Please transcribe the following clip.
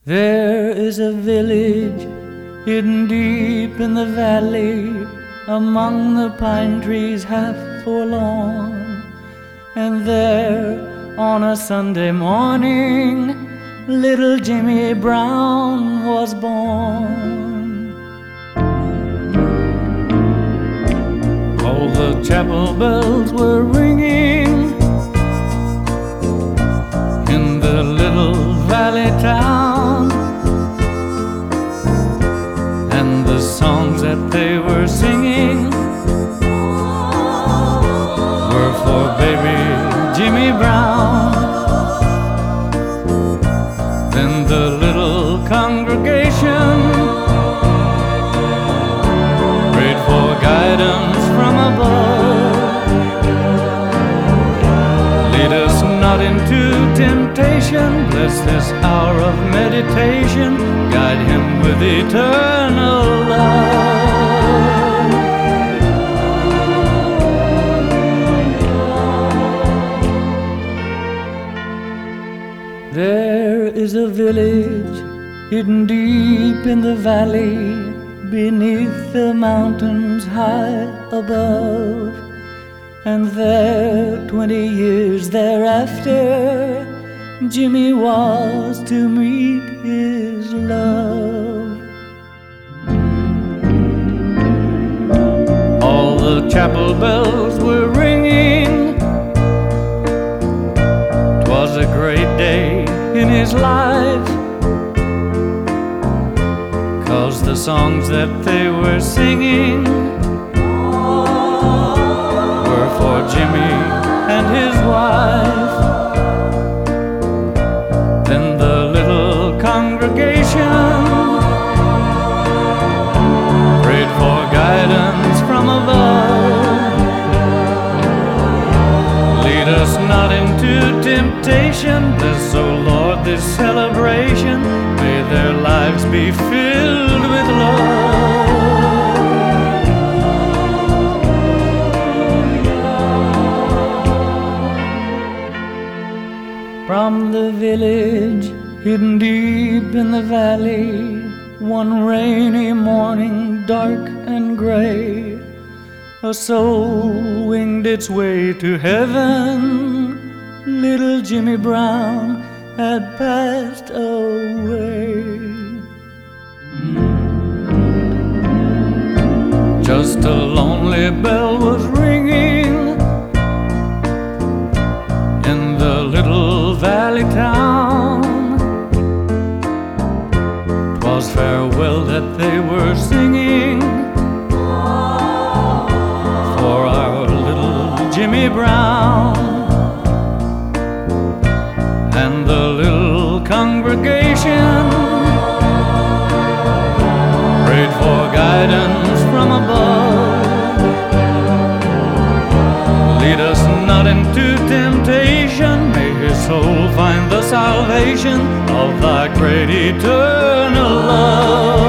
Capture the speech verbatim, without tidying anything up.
There is a village hidden deep in the valley, among the pine trees half forlorn. And there on a Sunday morning, little Jimmy Brown was born. All the chapel bells were ringing in the little valley town, and the songs that they were singing were for baby Jimmy Brown. Then the little congregation prayed for guidance from above. Lead us not into temptation, bless this hour of meditation, guide him with eternal love. There is a village hidden deep in the valley, beneath the mountains high above. And there, twenty years thereafter, Jimmy was to meet his love. All the chapel bells were ringing. 'Twas a great day in his life, 'cause the songs that they were singing for Jimmy and his wife. Then the little congregation prayed for guidance from above. Lead us not into temptation, bless, O Lord, this celebration. May their lives be filled with love. From the village hidden deep in the valley, one rainy morning, dark and gray, a soul winged its way to heaven. Little Jimmy Brown had passed away. Just a lonely bell was ringing in the little valley town. 'Twas farewell that they were singing for our little Jimmy Brown. And the little congregation prayed for guidance from above. Lead us not into temptation, may his soul find the salvation of thy great eternal love.